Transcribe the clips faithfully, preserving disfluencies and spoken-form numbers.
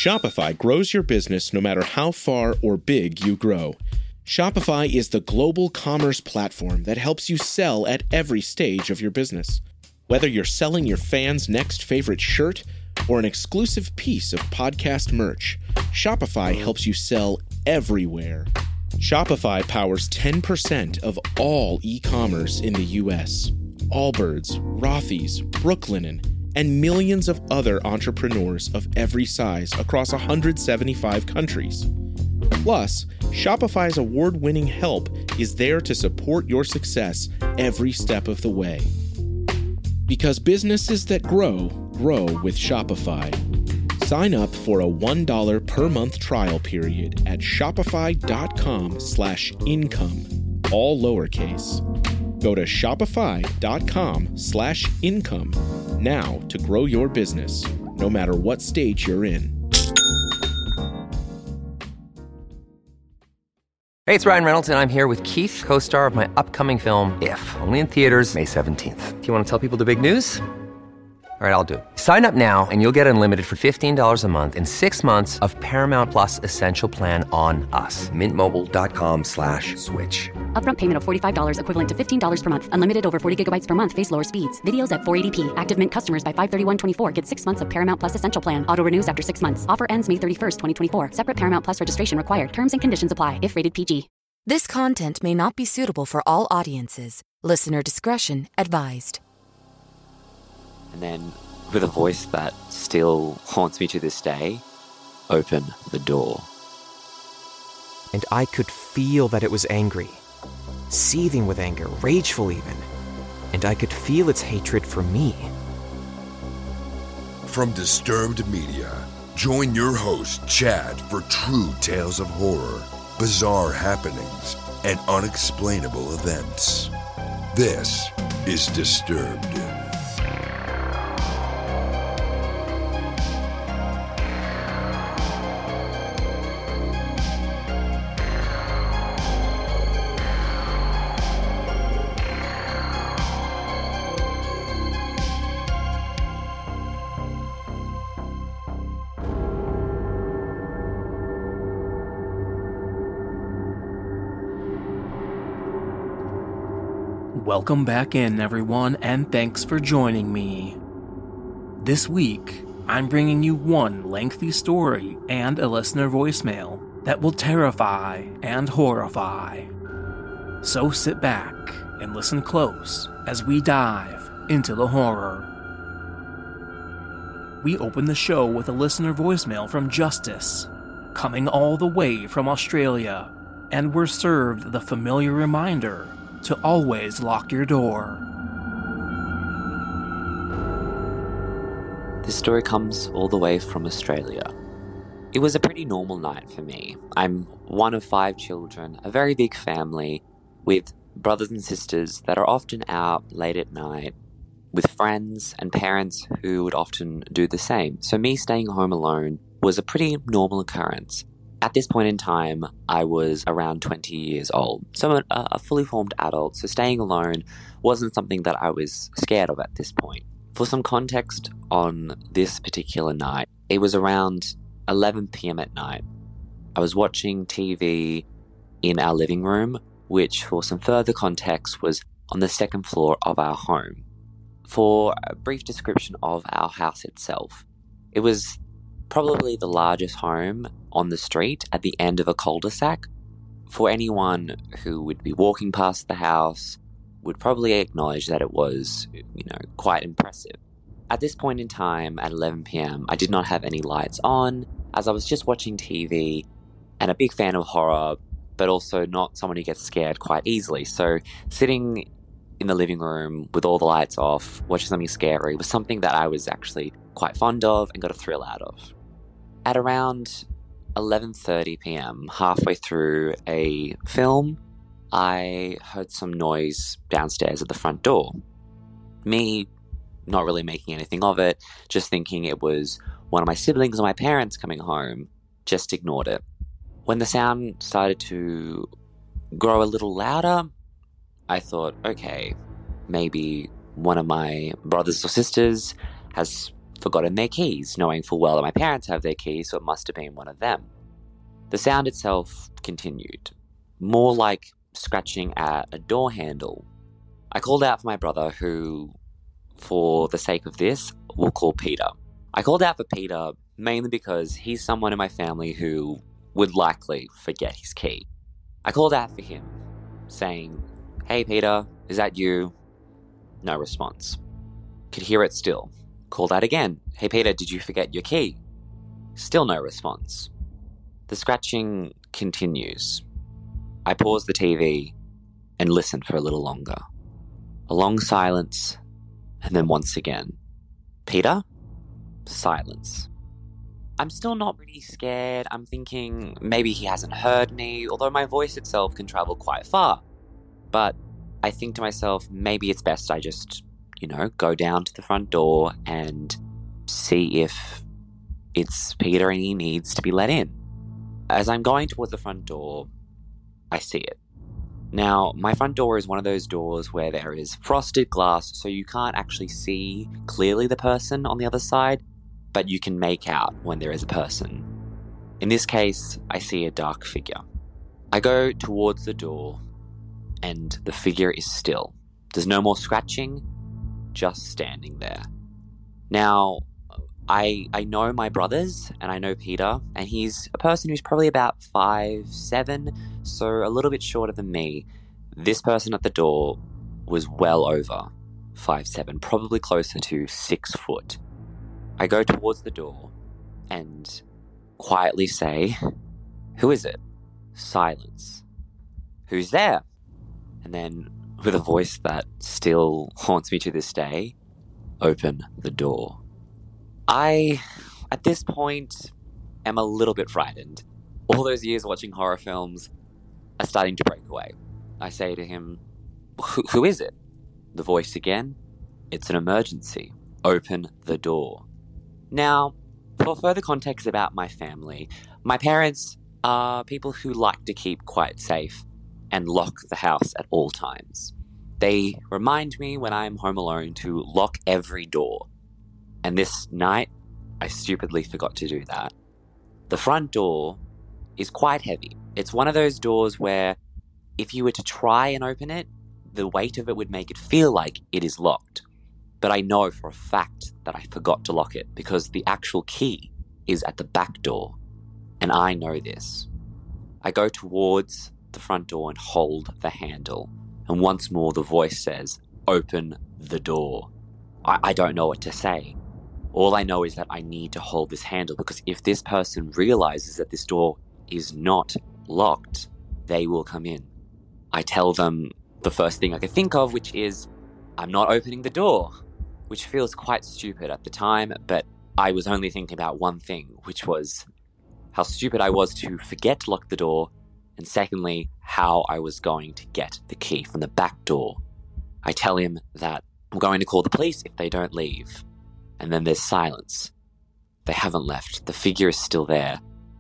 Shopify grows your business no matter how far or big you grow. Shopify is the global commerce platform that helps you sell at every stage of your business. Whether you're selling your fans' next favorite shirt or an exclusive piece of podcast merch, Shopify helps you sell everywhere. Shopify powers ten percent of all e-commerce in the U S. Allbirds, Rothy's, Brooklinen, and millions of other entrepreneurs of every size across one hundred seventy-five countries. Plus, Shopify's award-winning help is there to support your success every step of the way. Because businesses that grow, grow with Shopify. Sign up for a one dollar per month trial period at shopify.com slash income, all lowercase. Go to shopify.com slash income now to grow your business, no matter what stage you're in. Hey, it's Ryan Reynolds, and I'm here with Keith, co-star of my upcoming film, If, only in theaters May seventeenth. Do you want to tell people the big news? All right, I'll do it. Sign up now and you'll get unlimited for fifteen dollars a month and six months of Paramount Plus Essential Plan on us. Mint Mobile dot com slash switch. Upfront payment of forty-five dollars equivalent to fifteen dollars per month. Unlimited over forty gigabytes per month. Face lower speeds. Videos at four eighty p. Active Mint customers by five thirty-one twenty-four get six months of Paramount Plus Essential Plan. Auto renews after six months. Offer ends May thirty-first, twenty twenty-four. Separate Paramount Plus registration required. Terms and conditions apply if rated P G. This content may not be suitable for all audiences. Listener discretion advised. And then, with a voice that still haunts me to this day, open the door. And I could feel that it was angry, seething with anger, rageful even. And I could feel its hatred for me. From Disturbed Media, join your host, Chad, for true tales of horror, bizarre happenings, and unexplainable events. This is Disturbed. Welcome back in, everyone, and thanks for joining me. This week, I'm bringing you one lengthy story and a listener voicemail that will terrify and horrify. So sit back and listen close as we dive into the horror. We open the show with a listener voicemail from Justice, coming all the way from Australia, and we're served the familiar reminder to always lock your door. This story comes all the way from Australia. It was a pretty normal night for me. I'm one of five children, a very big family, with brothers and sisters that are often out late at night, with friends and parents who would often do the same. So me staying home alone was a pretty normal occurrence. At this point in time, I was around twenty years old, so I'm a, a fully formed adult, so staying alone wasn't something that I was scared of at this point. For some context on this particular night, it was around eleven p.m. at night. I was watching T V in our living room, which, for some further context, was on the second floor of our home. For a brief description of our house itself, it was probably the largest home on the street at the end of a cul-de-sac. For anyone who would be walking past the house would probably acknowledge that it was, you know, quite impressive. At this point in time, at eleven p.m, I did not have any lights on, as I was just watching T V and a big fan of horror, but also not someone who gets scared quite easily. So sitting in the living room with all the lights off, watching something scary was something that I was actually quite fond of and got a thrill out of. At around eleven thirty p.m, halfway through a film, I heard some noise downstairs at the front door. Me not really making anything of it, just thinking it was one of my siblings or my parents coming home, just ignored it. When the sound started to grow a little louder, I thought, okay, maybe one of my brothers or sisters has forgotten their keys, knowing full well that my parents have their keys, so it must have been one of them. The sound itself continued, more like scratching at a door handle. I called out for my brother, who, for the sake of this, we'll call Peter. I called out for Peter mainly because he's someone in my family who would likely forget his key. I called out for him, saying, "Hey Peter, is that you?" No response. Could hear it still. Called out again. "Hey Peter, did you forget your key?" Still no response. The scratching continues. I pause the T V and listen for a little longer. A long silence, and then once again. "Peter?" Silence. I'm still not really scared. I'm thinking maybe he hasn't heard me, although my voice itself can travel quite far. But I think to myself, maybe it's best I just, you know, go down to the front door and see if it's Peter and he needs to be let in. As I'm going towards the front door, I see it. Now, my front door is one of those doors where there is frosted glass, so you can't actually see clearly the person on the other side, but you can make out when there is a person. In this case, I see a dark figure. I go towards the door, and the figure is still. There's no more scratching, just standing there. Now, I I know my brothers, and I know Peter, and he's a person who's probably about five, seven, so a little bit shorter than me. This person at the door was well over five, seven, probably closer to six foot. I go towards the door and quietly say, "Who is it?" Silence. "Who's there?" And then, with a voice that still haunts me to this day, "Open the door." I, at this point, am a little bit frightened. All those years watching horror films are starting to break away. I say to him, who, who is it? The voice again, "It's an emergency. Open the door." Now, for further context about my family, my parents are people who like to keep quite safe and lock the house at all times. They remind me when I'm home alone to lock every door. And this night, I stupidly forgot to do that. The front door is quite heavy. It's one of those doors where if you were to try and open it, the weight of it would make it feel like it is locked. But I know for a fact that I forgot to lock it because the actual key is at the back door. And I know this. I go towards the front door and hold the handle. And once more the voice says, "Open the door." I, I don't know what to say. All I know is that I need to hold this handle because if this person realizes that this door is not locked, they will come in. I tell them the first thing I could think of, which is, "I'm not opening the door," which feels quite stupid at the time, but I was only thinking about one thing, which was how stupid I was to forget to lock the door, and secondly, how I was going to get the key from the back door. I tell him that I'm going to call the police if they don't leave. And then there's silence. They haven't left. The figure is still there.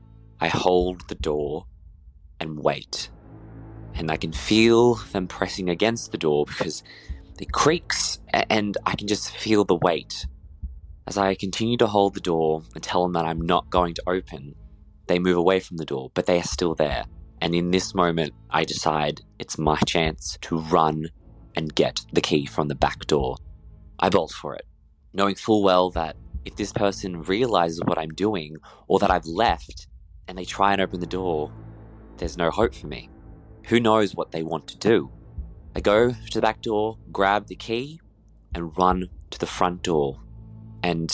I hold the door and wait. And I can feel them pressing against the door because it creaks and I can just feel the weight. As I continue to hold the door and tell them that I'm not going to open, they move away from the door, but they are still there. And in this moment, I decide it's my chance to run and get the key from the back door. I bolt for it, knowing full well that if this person realizes what I'm doing or that I've left and they try and open the door, there's no hope for me. Who knows what they want to do? I go to the back door, grab the key, and run to the front door and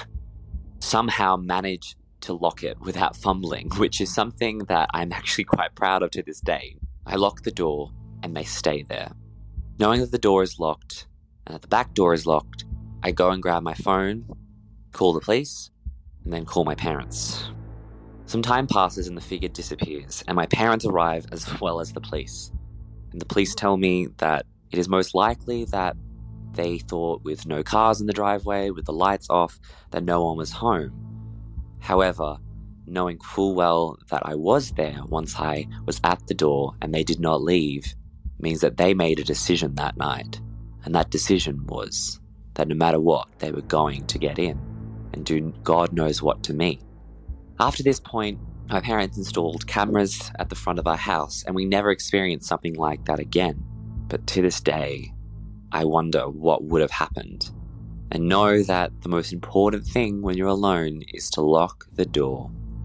somehow manage to lock it without fumbling, which is something that I'm actually quite proud of to this day. I lock the door and they stay there. Knowing that the door is locked and that the back door is locked, I go and grab my phone, call the police, and then call my parents. Some time passes and the figure disappears, and my parents arrive as well as the police. And the police tell me that it is most likely that they thought with no cars in the driveway, with the lights off, that no one was home. However, knowing full well that I was there once I was at the door and they did not leave, means that they made a decision that night. And that decision was that no matter what, they were going to get in. and do God knows what to me. After this point, my parents installed cameras at the front of our house, and we never experienced something like that again. But to this day, I wonder what would have happened, and know that the most important thing when you're alone is to lock the door.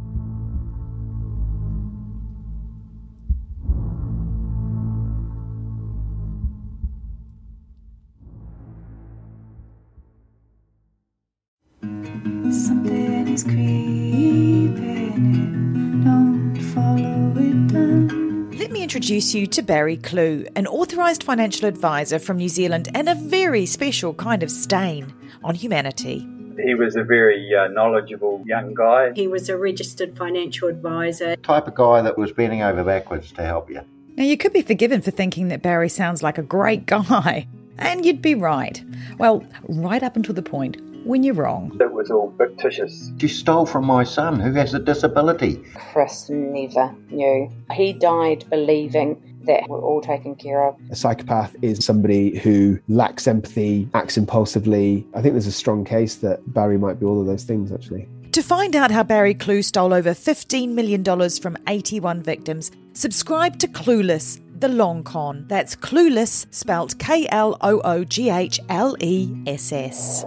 Something is creeping in, don't follow it down. Let me introduce you to Barry Clew, an authorised financial advisor from New Zealand and a very special kind of stain on humanity. He was a very uh, knowledgeable young guy. He was a registered financial advisor. Type of guy that was bending over backwards to help you. Now, you could be forgiven for thinking that Barry sounds like a great guy, and you'd be right. Well, right up until the point when you're wrong. It was all fictitious. She stole from my son who has a disability. Chris never knew. He died believing that we're all taken care of. A psychopath is somebody who lacks empathy, acts impulsively. I think there's a strong case that Barry might be all of those things, actually. To find out how Barry Clew stole over fifteen million dollars from eighty-one victims, subscribe to Clueless, the long con. That's Clueless, spelt K L O O G H L E S S.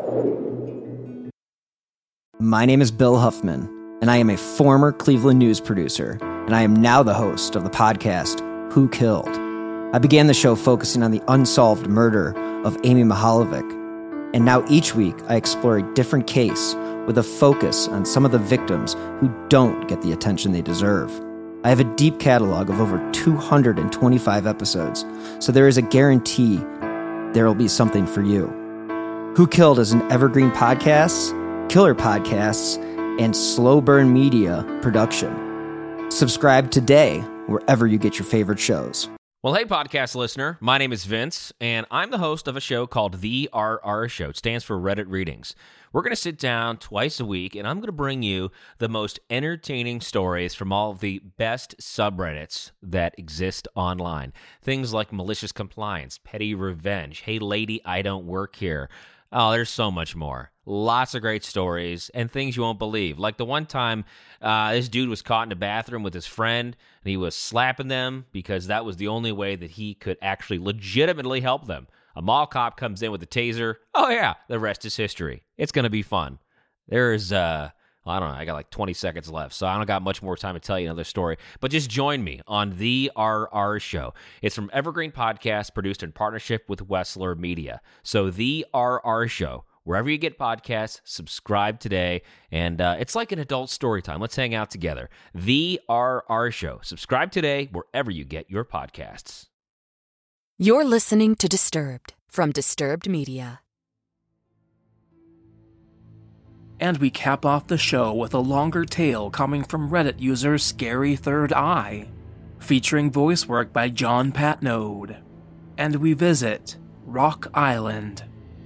My name is Bill Huffman, and I am a former Cleveland news producer, and I am now the host of the podcast, Who Killed? I began the show focusing on the unsolved murder of Amy Mihaljevic, and now each week I explore a different case with a focus on some of the victims who don't get the attention they deserve. I have a deep catalog of over two hundred twenty-five episodes, so there is a guarantee there will be something for you. Who Killed is an evergreen podcast, killer podcasts, and slow burn media production. Subscribe today wherever you get your favorite shows. Well, hey, podcast listener. My name is Vince, and I'm the host of a show called The R R Show. It stands for Reddit Readings. We're going to sit down twice a week, and I'm going to bring you the most entertaining stories from all of the best subreddits that exist online. Things like malicious compliance, petty revenge, hey, lady, I don't work here. Oh, there's so much more. Lots of great stories and things you won't believe. Like the one time uh, this dude was caught in a bathroom with his friend, and he was slapping them because that was the only way that he could actually legitimately help them. A mall cop comes in with a taser. Oh, yeah, the rest is history. It's going to be fun. There's, uh, well, I don't know, I got like twenty seconds left, so I don't got much more time to tell you another story. But just join me on The R R Show. It's from Evergreen Podcast, produced in partnership with Wessler Media. So The R R Show. Wherever you get podcasts, subscribe today. And uh, it's like an adult story time. Let's hang out together. The R R Show. Subscribe today wherever you get your podcasts. You're listening to Disturbed from Disturbed Media. And we cap off the show with a longer tale coming from Reddit user Scary Third Eye, featuring voice work by John Patnode. And we visit Rock Island.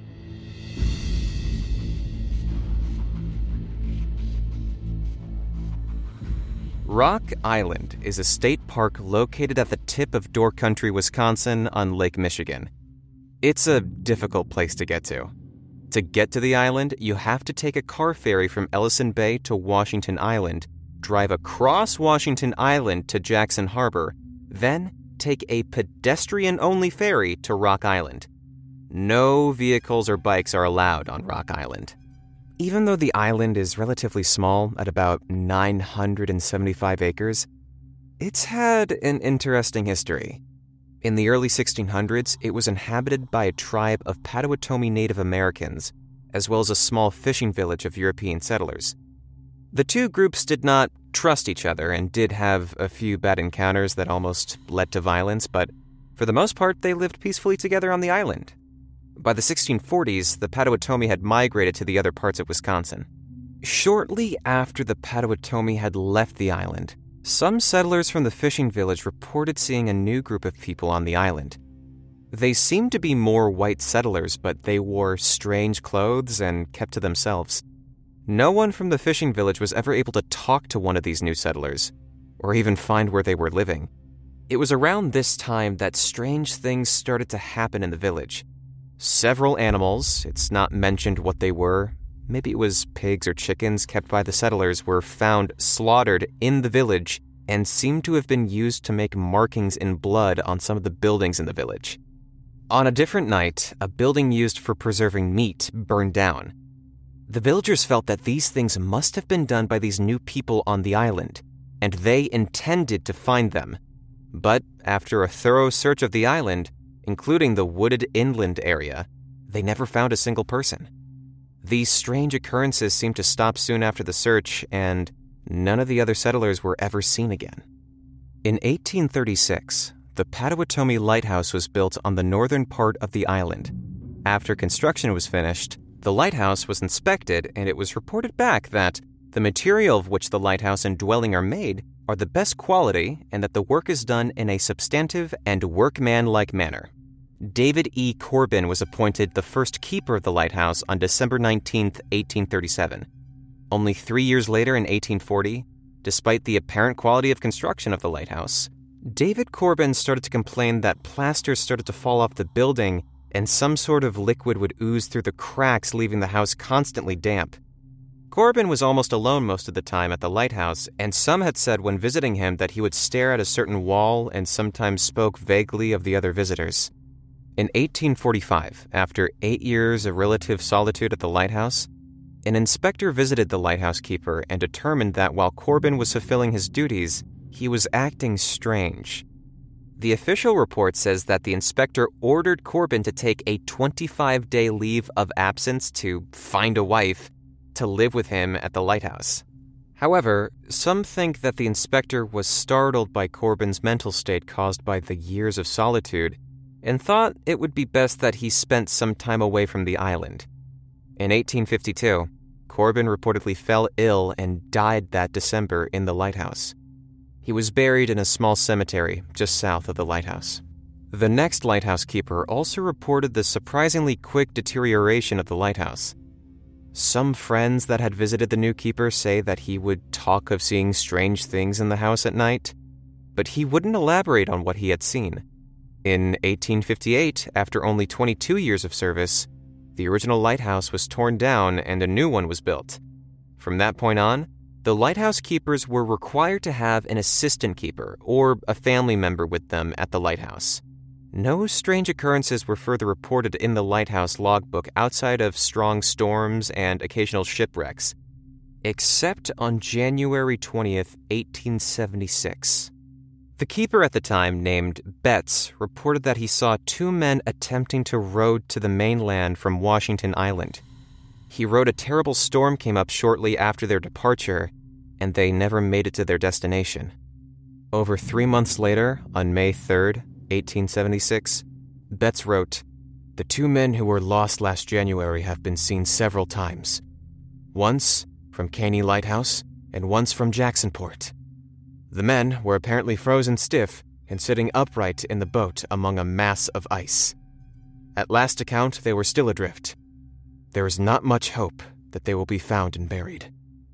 Rock Island is a state park located at the tip of Door Country, Wisconsin on Lake Michigan. It's a difficult place to get to. To get to the island, you have to take a car ferry from Ellison Bay to Washington Island, drive across Washington Island to Jackson Harbor, then take a pedestrian-only ferry to Rock Island. No vehicles or bikes are allowed on Rock Island. Even though the island is relatively small at about nine hundred seventy-five acres, it's had an interesting history. In the early sixteen hundreds, it was inhabited by a tribe of Potawatomi Native Americans, as well as a small fishing village of European settlers. The two groups did not trust each other and did have a few bad encounters that almost led to violence, but for the most part, they lived peacefully together on the island. By the sixteen forties, the Potawatomi had migrated to the other parts of Wisconsin. Shortly after the Potawatomi had left the island, some settlers from the fishing village reported seeing a new group of people on the island. They seemed to be more white settlers, but they wore strange clothes and kept to themselves. No one from the fishing village was ever able to talk to one of these new settlers, or even find where they were living. It was around this time that strange things started to happen in the village. Several animals, it's not mentioned what they were, maybe it was pigs or chickens kept by the settlers, were found slaughtered in the village and seemed to have been used to make markings in blood on some of the buildings in the village. On a different night, a building used for preserving meat burned down. The villagers felt that these things must have been done by these new people on the island, and they intended to find them. But after a thorough search of the island, including the wooded inland area, they never found a single person. These strange occurrences seemed to stop soon after the search, and none of the other settlers were ever seen again. In eighteen thirty-six, the Potawatomi Lighthouse was built on the northern part of the island. After construction was finished, the lighthouse was inspected, and it was reported back that the material of which the lighthouse and dwelling are made are the best quality and that the work is done in a substantive and workman-like manner. David E. Corbin was appointed the first keeper of the lighthouse on December nineteenth, eighteen thirty-seven. Only three years later, in eighteen forty, despite the apparent quality of construction of the lighthouse, David Corbin started to complain that plaster started to fall off the building and some sort of liquid would ooze through the cracks, leaving the house constantly damp. Corbin was almost alone most of the time at the lighthouse, and some had said when visiting him that he would stare at a certain wall and sometimes spoke vaguely of the other visitors. In eighteen forty-five, after eight years of relative solitude at the lighthouse, an inspector visited the lighthouse keeper and determined that while Corbin was fulfilling his duties, he was acting strange. The official report says that the inspector ordered Corbin to take a twenty-five day leave of absence to find a wife to live with him at the lighthouse. However, some think that the inspector was startled by Corbin's mental state caused by the years of solitude and thought it would be best that he spent some time away from the island. In eighteen fifty-two, Corbin reportedly fell ill and died that December in the lighthouse. He was buried in a small cemetery just south of the lighthouse. The next lighthouse keeper also reported the surprisingly quick deterioration of the lighthouse. Some friends that had visited the new keeper say that he would talk of seeing strange things in the house at night, but he wouldn't elaborate on what he had seen. In eighteen fifty-eight, after only twenty-two years of service, the original lighthouse was torn down and a new one was built. From that point on, the lighthouse keepers were required to have an assistant keeper or a family member with them at the lighthouse. No strange occurrences were further reported in the lighthouse logbook outside of strong storms and occasional shipwrecks, except on January twentieth, eighteen seventy-six. The keeper at the time, named Betts, reported that he saw two men attempting to row to the mainland from Washington Island. He wrote a terrible storm came up shortly after their departure, and they never made it to their destination. Over three months later, on May third, eighteen seventy-six, Betts wrote, "The two men who were lost last January have been seen several times. Once from Caney Lighthouse and once from Jacksonport. The men were apparently frozen stiff and sitting upright in the boat among a mass of ice. At last account, they were still adrift. There is not much hope that they will be found and buried."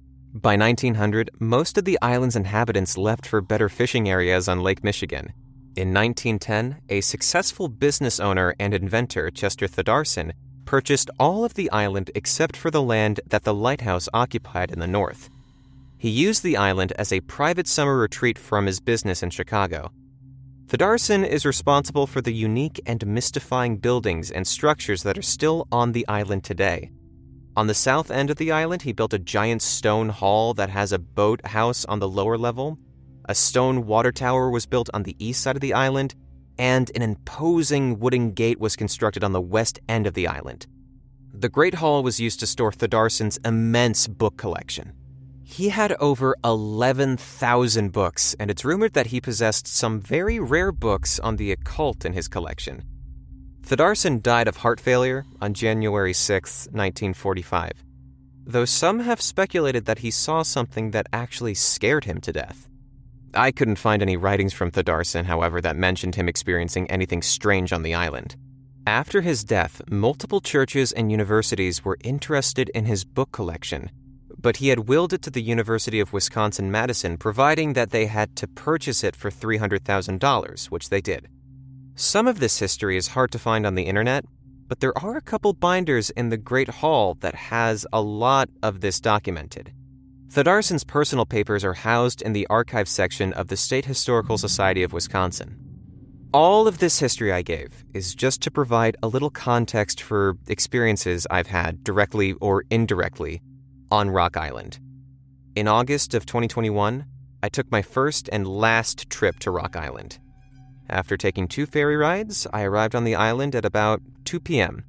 By nineteen hundred, most of the island's inhabitants left for better fishing areas on Lake Michigan. In nineteen ten, a successful business owner and inventor, Chester Theddarson, purchased all of the island except for the land that the lighthouse occupied in the north. He used the island as a private summer retreat from his business in Chicago. Theddarson is responsible for the unique and mystifying buildings and structures that are still on the island today. On the south end of the island, he built a giant stone hall that has a boat house on the lower level. A stone water tower was built on the east side of the island, and an imposing wooden gate was constructed on the west end of the island. The Great Hall was used to store Theddarson's immense book collection. He had over eleven thousand books, and it's rumored that he possessed some very rare books on the occult in his collection. Theddarson died of heart failure on January sixth, nineteen forty-five, though some have speculated that he saw something that actually scared him to death. I couldn't find any writings from Theddarson, however, that mentioned him experiencing anything strange on the island. After his death, multiple churches and universities were interested in his book collection, but he had willed it to the University of Wisconsin-Madison, providing that they had to purchase it for three hundred thousand dollars, which they did. Some of this history is hard to find on the internet, but there are a couple binders in the Great Hall that has a lot of this documented. Theodarson's personal papers are housed in the archive section of the State Historical Society of Wisconsin. All of this history I gave is just to provide a little context for experiences I've had, directly or indirectly, on Rock Island. In August of twenty twenty-one, I took my first and last trip to Rock Island. After taking two ferry rides, I arrived on the island at about two p.m.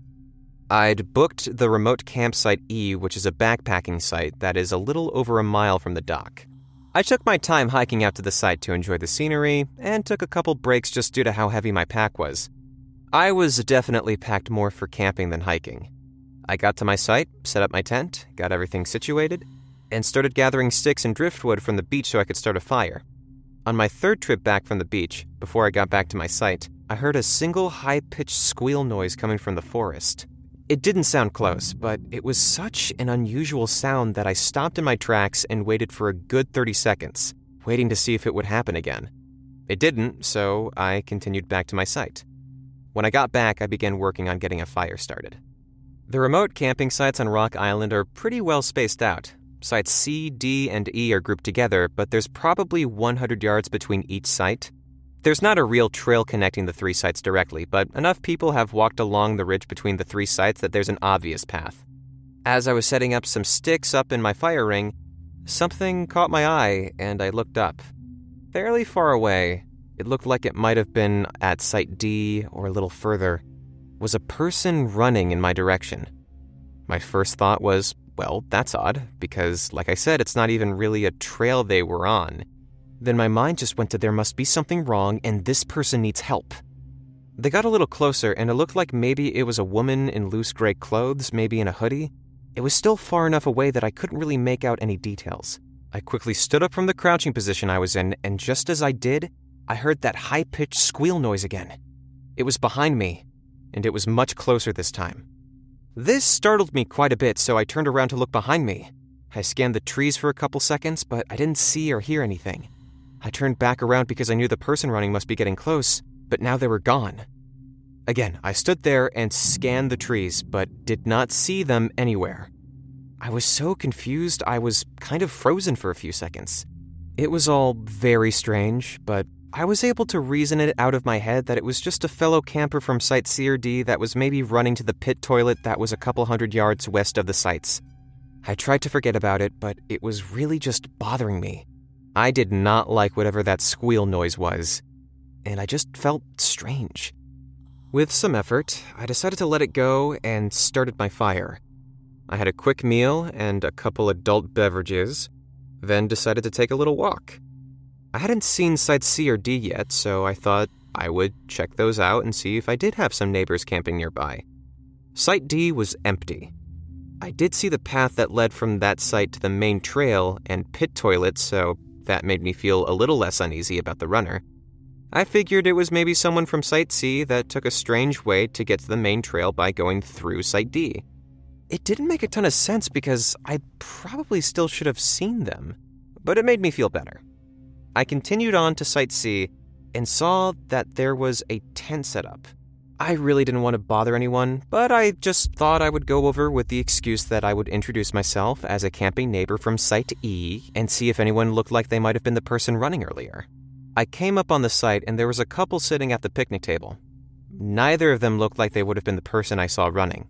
I'd booked the remote campsite E, which is a backpacking site that is a little over a mile from the dock. I took my time hiking out to the site to enjoy the scenery, and took a couple breaks just due to how heavy my pack was. I was definitely packed more for camping than hiking. I got to my site, set up my tent, got everything situated, and started gathering sticks and driftwood from the beach so I could start a fire. On my third trip back from the beach, before I got back to my site, I heard a single high-pitched squeal noise coming from the forest. It didn't sound close, but it was such an unusual sound that I stopped in my tracks and waited for a good thirty seconds, waiting to see if it would happen again. It didn't, so I continued back to my site. When I got back, I began working on getting a fire started. The remote camping sites on Rock Island are pretty well spaced out. Sites C, D, and E are grouped together, but there's probably one hundred yards between each site. There's not a real trail connecting the three sites directly, but enough people have walked along the ridge between the three sites that there's an obvious path. As I was setting up some sticks up in my fire ring, something caught my eye, and I looked up. Fairly far away, it looked like it might have been at Site D or a little further, was a person running in my direction. My first thought was, well, that's odd, because, like I said, it's not even really a trail they were on. Then my mind just went to there must be something wrong and this person needs help. They got a little closer and it looked like maybe it was a woman in loose gray clothes, maybe in a hoodie. It was still far enough away that I couldn't really make out any details. I quickly stood up from the crouching position I was in, and just as I did, I heard that high-pitched squeal noise again. It was behind me, and it was much closer this time. This startled me quite a bit, so I turned around to look behind me. I scanned the trees for a couple seconds, but I didn't see or hear anything. I turned back around because I knew the person running must be getting close, but now they were gone. Again, I stood there and scanned the trees, but did not see them anywhere. I was so confused, I was kind of frozen for a few seconds. It was all very strange, but I was able to reason it out of my head that it was just a fellow camper from Site C or D that was maybe running to the pit toilet that was a couple hundred yards west of the sites. I tried to forget about it, but it was really just bothering me. I did not like whatever that squeal noise was, and I just felt strange. With some effort, I decided to let it go and started my fire. I had a quick meal and a couple adult beverages, then decided to take a little walk. I hadn't seen Site C or D yet, so I thought I would check those out and see if I did have some neighbors camping nearby. Site D was empty. I did see the path that led from that site to the main trail and pit toilets, so that made me feel a little less uneasy about the runner. I figured it was maybe someone from Site C that took a strange way to get to the main trail by going through Site D. It didn't make a ton of sense because I probably still should have seen them, but it made me feel better. I continued on to Site C and saw that there was a tent set up. I really didn't want to bother anyone, but I just thought I would go over with the excuse that I would introduce myself as a camping neighbor from Site E and see if anyone looked like they might have been the person running earlier. I came up on the site and there was a couple sitting at the picnic table. Neither of them looked like they would have been the person I saw running.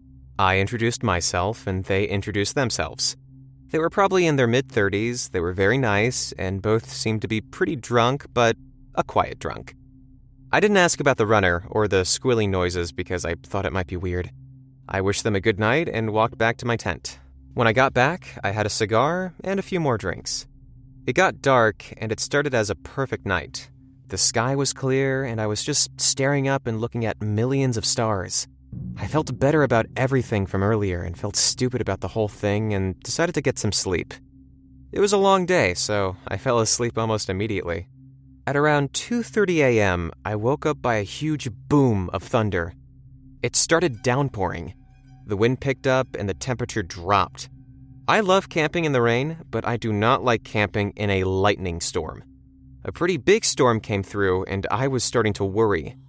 I introduced myself and they introduced themselves. They were probably in their mid-thirties, they were very nice, and both seemed to be pretty drunk, but a quiet drunk. I didn't ask about the runner or the squealing noises because I thought it might be weird. I wished them a good night and walked back to my tent. When I got back, I had a cigar and a few more drinks. It got dark, and it started as a perfect night. The sky was clear, and I was just staring up and looking at millions of stars. I felt better about everything from earlier and felt stupid about the whole thing and decided to get some sleep. It was a long day, so I fell asleep almost immediately. At around two thirty a.m., I woke up by a huge boom of thunder. It started downpouring. The wind picked up and the temperature dropped. I love camping in the rain, but I do not like camping in a lightning storm. A pretty big storm came through and I was starting to worry.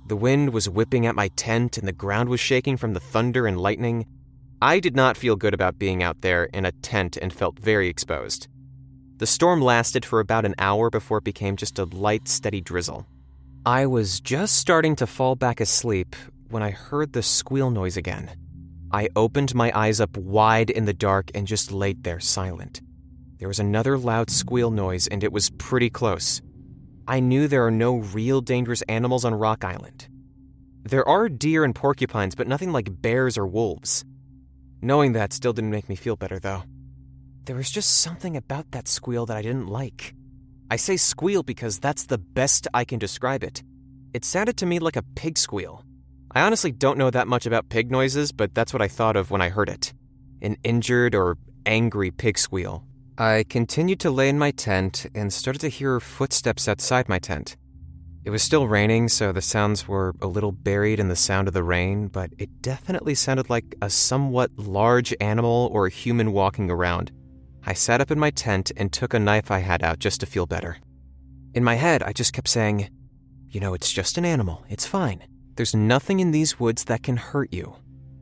The wind was whipping at my tent and the ground was shaking from the thunder and lightning. I did not feel good about being out there in a tent and felt very exposed. The storm lasted for about an hour before it became just a light, steady drizzle. I was just starting to fall back asleep when I heard the squeal noise again. I opened my eyes up wide in the dark and just laid there silent. There was another loud squeal noise and it was pretty close. I knew there are no real dangerous animals on Rock Island. There are deer and porcupines, but nothing like bears or wolves. Knowing that still didn't make me feel better, though. There was just something about that squeal that I didn't like. I say squeal because that's the best I can describe it. It sounded to me like a pig squeal. I honestly don't know that much about pig noises, but that's what I thought of when I heard it. An injured or angry pig squeal. I continued to lay in my tent and started to hear footsteps outside my tent. It was still raining, so the sounds were a little buried in the sound of the rain, but it definitely sounded like a somewhat large animal or a human walking around. I sat up in my tent and took a knife I had out just to feel better. In my head, I just kept saying, you know, it's just an animal. It's fine. There's nothing in these woods that can hurt you.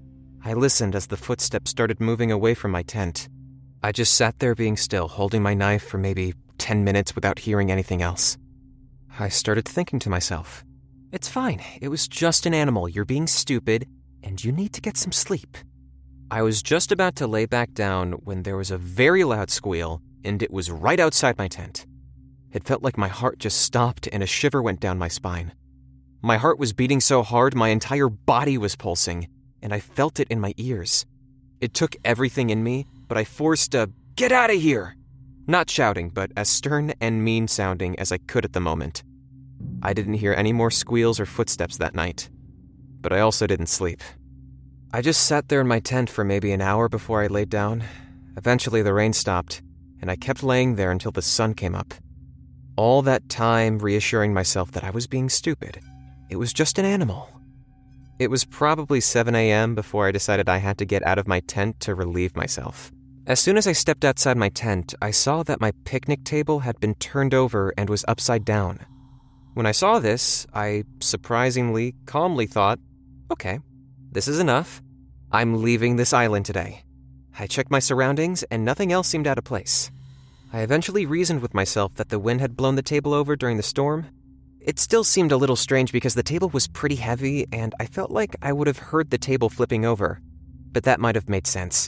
I listened as the footsteps started moving away from my tent. I just sat there being still, holding my knife for maybe ten minutes without hearing anything else. I started thinking to myself, it's fine. It was just an animal. You're being stupid, and you need to get some sleep. I was just about to lay back down when there was a very loud squeal, and it was right outside my tent. It felt like my heart just stopped and a shiver went down my spine. My heart was beating so hard my entire body was pulsing, and I felt it in my ears. It took everything in me, but I forced a, "Get out of here!" Not shouting, but as stern and mean sounding as I could at the moment. I didn't hear any more squeals or footsteps that night, but I also didn't sleep. I just sat there in my tent for maybe an hour before I laid down. Eventually the rain stopped, and I kept laying there until the sun came up. All that time reassuring myself that I was being stupid. It was just an animal. It was probably seven a.m. before I decided I had to get out of my tent to relieve myself. As soon as I stepped outside my tent, I saw that my picnic table had been turned over and was upside down. When I saw this, I surprisingly, calmly thought, okay, this is enough. I'm leaving this island today. I checked my surroundings and nothing else seemed out of place. I eventually reasoned with myself that the wind had blown the table over during the storm. It still seemed a little strange because the table was pretty heavy and I felt like I would have heard the table flipping over, but that might have made sense.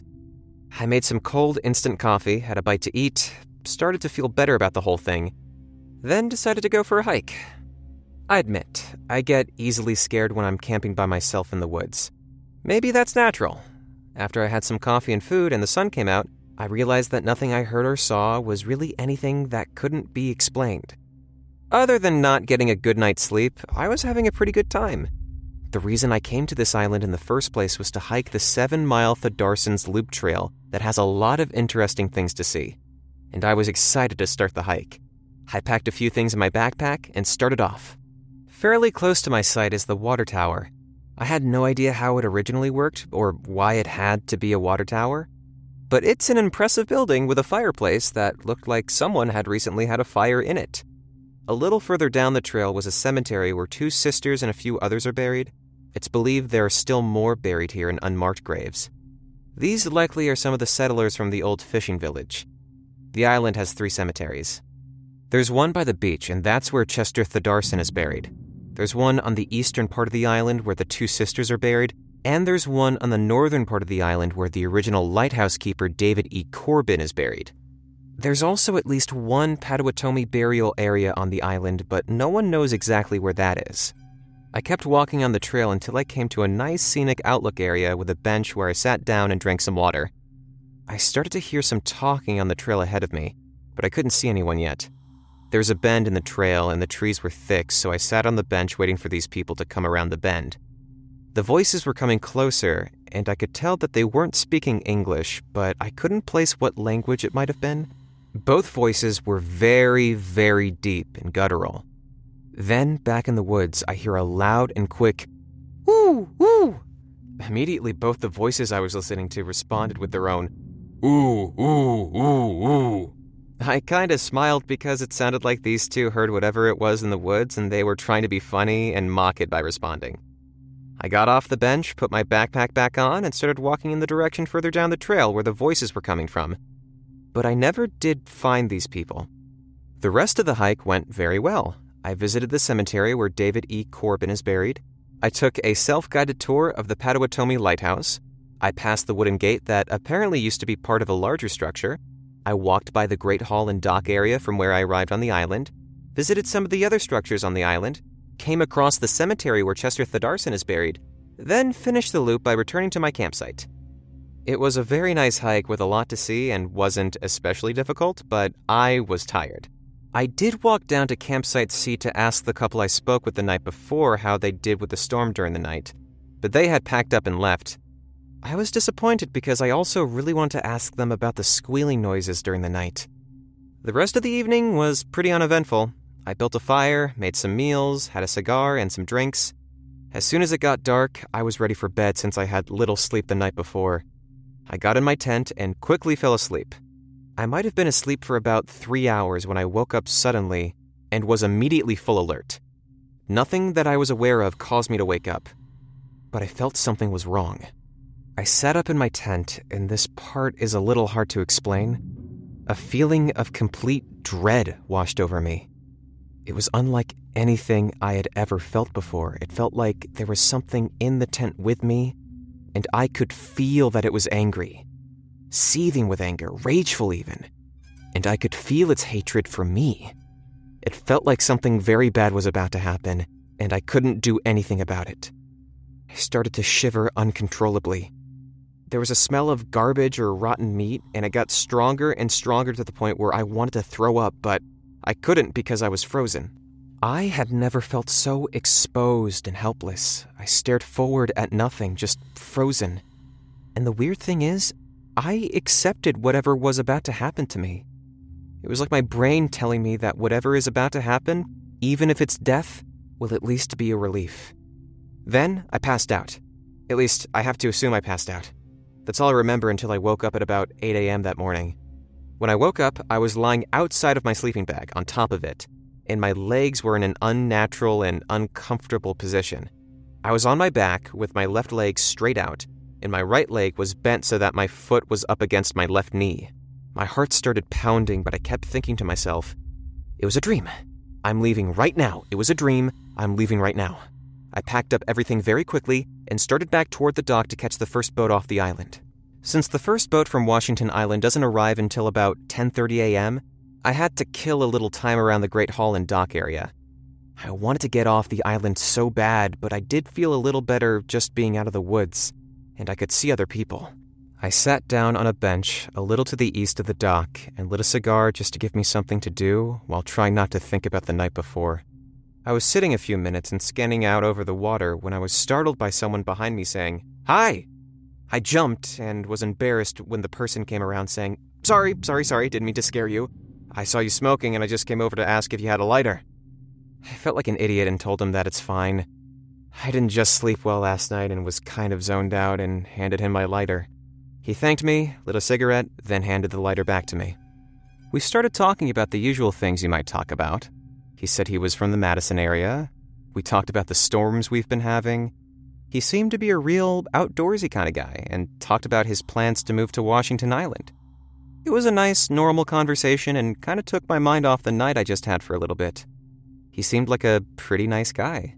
I made some cold instant coffee, had a bite to eat, started to feel better about the whole thing, then decided to go for a hike. I admit, I get easily scared when I'm camping by myself in the woods. Maybe that's natural. After I had some coffee and food and the sun came out, I realized that nothing I heard or saw was really anything that couldn't be explained. Other than not getting a good night's sleep, I was having a pretty good time. The reason I came to this island in the first place was to hike the seven-mile Thedarson's Loop Trail that has a lot of interesting things to see, and I was excited to start the hike. I packed a few things in my backpack and started off. Fairly close to my site is the water tower. I had no idea how it originally worked or why it had to be a water tower, but it's an impressive building with a fireplace that looked like someone had recently had a fire in it. A little further down the trail was a cemetery where two sisters and a few others are buried. It's believed there are still more buried here in unmarked graves. These likely are some of the settlers from the old fishing village. The island has three cemeteries. There's one by the beach, and that's where Chester Thedarson is buried. There's one on the eastern part of the island where the two sisters are buried, and there's one on the northern part of the island where the original lighthouse keeper David E. Corbin is buried. There's also at least one Potawatomi burial area on the island, but no one knows exactly where that is. I kept walking on the trail until I came to a nice scenic outlook area with a bench where I sat down and drank some water. I started to hear some talking on the trail ahead of me, but I couldn't see anyone yet. There was a bend in the trail and the trees were thick, so I sat on the bench waiting for these people to come around the bend. The voices were coming closer, and I could tell that they weren't speaking English, but I couldn't place what language it might have been. Both voices were very, very deep and guttural. Then, back in the woods, I hear a loud and quick, "Ooh, ooh!" Immediately, both the voices I was listening to responded with their own, "Ooh, ooh, ooh, ooh." I kinda smiled because it sounded like these two heard whatever it was in the woods and they were trying to be funny and mock it by responding. I got off the bench, put my backpack back on, and started walking in the direction further down the trail where the voices were coming from. But I never did find these people. The rest of the hike went very well. I visited the cemetery where David E. Corbin is buried. I took a self-guided tour of the Potawatomi Lighthouse. I passed the wooden gate that apparently used to be part of a larger structure. I walked by the Great Hall and Dock area from where I arrived on the island, visited some of the other structures on the island, came across the cemetery where Chester Thedarson is buried, then finished the loop by returning to my campsite. It was a very nice hike with a lot to see and wasn't especially difficult, but I was tired. I did walk down to Campsite C to ask the couple I spoke with the night before how they did with the storm during the night, but they had packed up and left. I was disappointed because I also really wanted to ask them about the squealing noises during the night. The rest of the evening was pretty uneventful. I built a fire, made some meals, had a cigar and some drinks. As soon as it got dark, I was ready for bed since I had little sleep the night before. I got in my tent and quickly fell asleep. I might have been asleep for about three hours when I woke up suddenly and was immediately full alert. Nothing that I was aware of caused me to wake up, but I felt something was wrong. I sat up in my tent, and this part is a little hard to explain. A feeling of complete dread washed over me. It was unlike anything I had ever felt before. It felt like there was something in the tent with me, and I could feel that it was angry, seething with anger, rageful even, and I could feel its hatred for me. It felt like something very bad was about to happen, and I couldn't do anything about it. I started to shiver uncontrollably. There was a smell of garbage or rotten meat, and it got stronger and stronger to the point where I wanted to throw up, but I couldn't because I was frozen. I had never felt so exposed and helpless. I stared forward at nothing, just frozen. And the weird thing is, I accepted whatever was about to happen to me. It was like my brain telling me that whatever is about to happen, even if it's death, will at least be a relief. Then I passed out. At least, I have to assume I passed out. That's all I remember until I woke up at about eight a.m. that morning. When I woke up, I was lying outside of my sleeping bag, on top of it, and my legs were in an unnatural and uncomfortable position. I was on my back with my left leg straight out, and my right leg was bent so that my foot was up against my left knee. My heart started pounding, but I kept thinking to myself, it was a dream. I'm leaving right now. It was a dream. I'm leaving right now. I packed up everything very quickly and started back toward the dock to catch the first boat off the island. Since the first boat from Washington Island doesn't arrive until about ten thirty a.m., I had to kill a little time around the Great Hall and Dock area. I wanted to get off the island so bad, but I did feel a little better just being out of the woods, and I could see other people. I sat down on a bench a little to the east of the dock and lit a cigar just to give me something to do while trying not to think about the night before. I was sitting a few minutes and scanning out over the water when I was startled by someone behind me saying, "Hi!" I jumped and was embarrassed when the person came around saying, Sorry, sorry, sorry, didn't mean to scare you. I saw you smoking and I just came over to ask if you had a lighter." I felt like an idiot and told him that it's fine. I didn't just sleep well last night and was kind of zoned out and handed him my lighter. He thanked me, lit a cigarette, then handed the lighter back to me. We started talking about the usual things you might talk about. He said he was from the Madison area. We talked about the storms we've been having. He seemed to be a real outdoorsy kind of guy and talked about his plans to move to Washington Island. It was a nice, normal conversation and kind of took my mind off the night I just had for a little bit. He seemed like a pretty nice guy.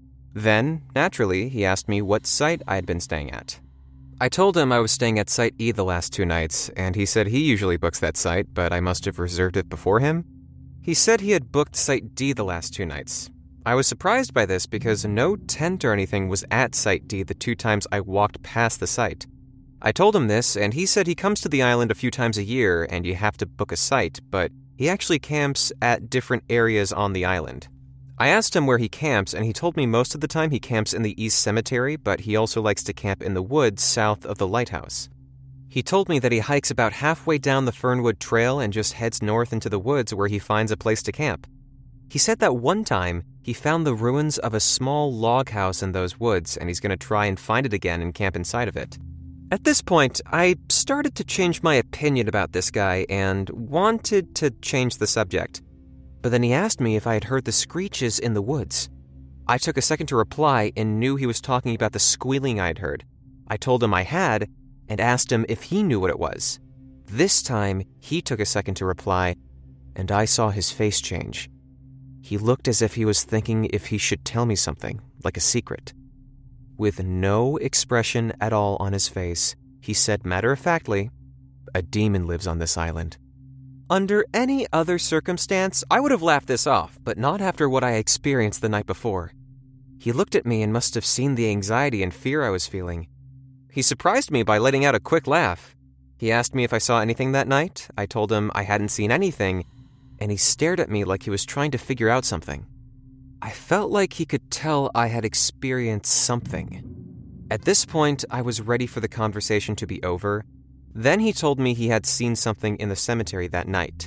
Then, naturally, he asked me what site I had been staying at. I told him I was staying at Site E the last two nights, and he said he usually books that site, but I must have reserved it before him. He said he had booked Site D the last two nights. I was surprised by this because no tent or anything was at Site D the two times I walked past the site. I told him this, and he said he comes to the island a few times a year and you have to book a site, but he actually camps at different areas on the island. I asked him where he camps, and he told me most of the time he camps in the East Cemetery, but he also likes to camp in the woods south of the lighthouse. He told me that he hikes about halfway down the Fernwood Trail and just heads north into the woods where he finds a place to camp. He said that one time he found the ruins of a small log house in those woods, and he's going to try and find it again and camp inside of it. At this point, I started to change my opinion about this guy and wanted to change the subject. But then he asked me if I had heard the screeches in the woods. I took a second to reply and knew he was talking about the squealing I'd heard. I told him I had and asked him if he knew what it was. This time, he took a second to reply, and I saw his face change. He looked as if he was thinking if he should tell me something, like a secret. With no expression at all on his face, he said matter-of-factly, "A demon lives on this island." Under any other circumstance, I would have laughed this off, but not after what I experienced the night before. He looked at me and must have seen the anxiety and fear I was feeling. He surprised me by letting out a quick laugh. He asked me if I saw anything that night. I told him I hadn't seen anything, and he stared at me like he was trying to figure out something. I felt like he could tell I had experienced something. At this point, I was ready for the conversation to be over. Then he told me he had seen something in the cemetery that night.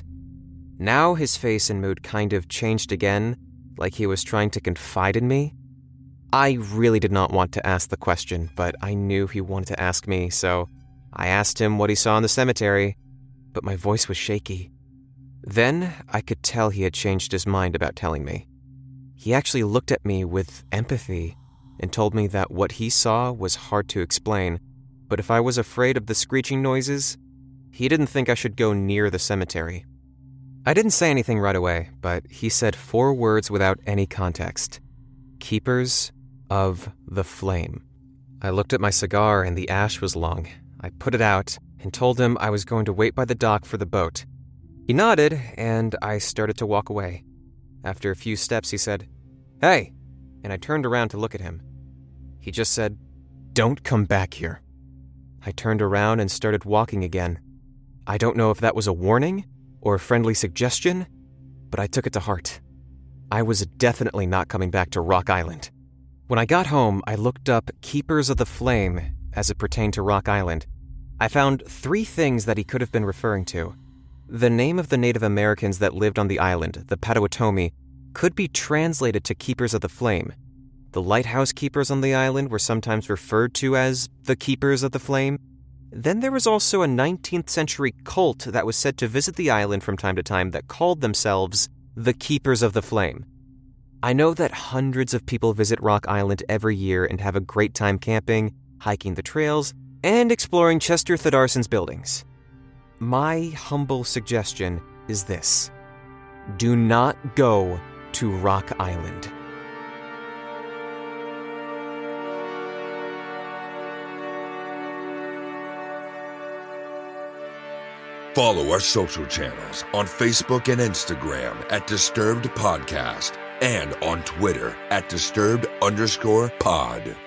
Now his face and mood kind of changed again, like he was trying to confide in me. I really did not want to ask the question, but I knew he wanted to ask me, so I asked him what he saw in the cemetery, but my voice was shaky. Then I could tell he had changed his mind about telling me. He actually looked at me with empathy and told me that what he saw was hard to explain, but if I was afraid of the screeching noises, he didn't think I should go near the cemetery. I didn't say anything right away, but he said four words without any context. Keepers of the Flame. I looked at my cigar and the ash was long. I put it out and told him I was going to wait by the dock for the boat. He nodded and I started to walk away. After a few steps, he said, "Hey," and I turned around to look at him. He just said, "Don't come back here." I turned around and started walking again. I don't know if that was a warning or a friendly suggestion, but I took it to heart. I was definitely not coming back to Rock Island. When I got home, I looked up Keepers of the Flame as it pertained to Rock Island. I found three things that he could have been referring to. The name of the Native Americans that lived on the island, the Potawatomi, could be translated to Keepers of the Flame. The lighthouse keepers on the island were sometimes referred to as the Keepers of the Flame. Then there was also a nineteenth century cult that was said to visit the island from time to time that called themselves the Keepers of the Flame. I know that hundreds of people visit Rock Island every year and have a great time camping, hiking the trails, and exploring Chester Thadarson's buildings. My humble suggestion is this: do not go to Rock Island. Follow our social channels on Facebook and Instagram at Disturbed Podcast and on Twitter at Disturbed underscore pod.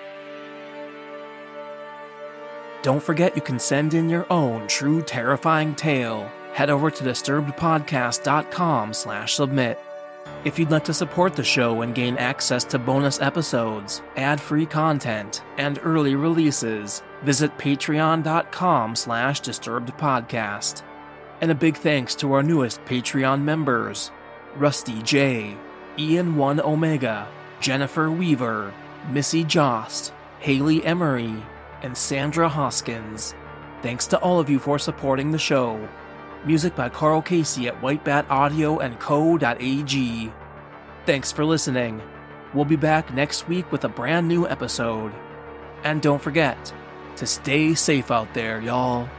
Don't forget you can send in your own true terrifying tale. Head over to disturbedpodcast.com slash submit. If you'd like to support the show and gain access to bonus episodes, ad-free content, and early releases, visit patreon.com slash disturbedpodcast. And a big thanks to our newest Patreon members, Rusty J, Ian one Omega, Jennifer Weaver, Missy Jost, Haley Emery, and Sandra Hoskins. Thanks to all of you for supporting the show. Music by Carl Casey at whitebat audio and co dot a g. Thanks for listening. We'll be back next week with a brand new episode. And don't forget to stay safe out there, y'all.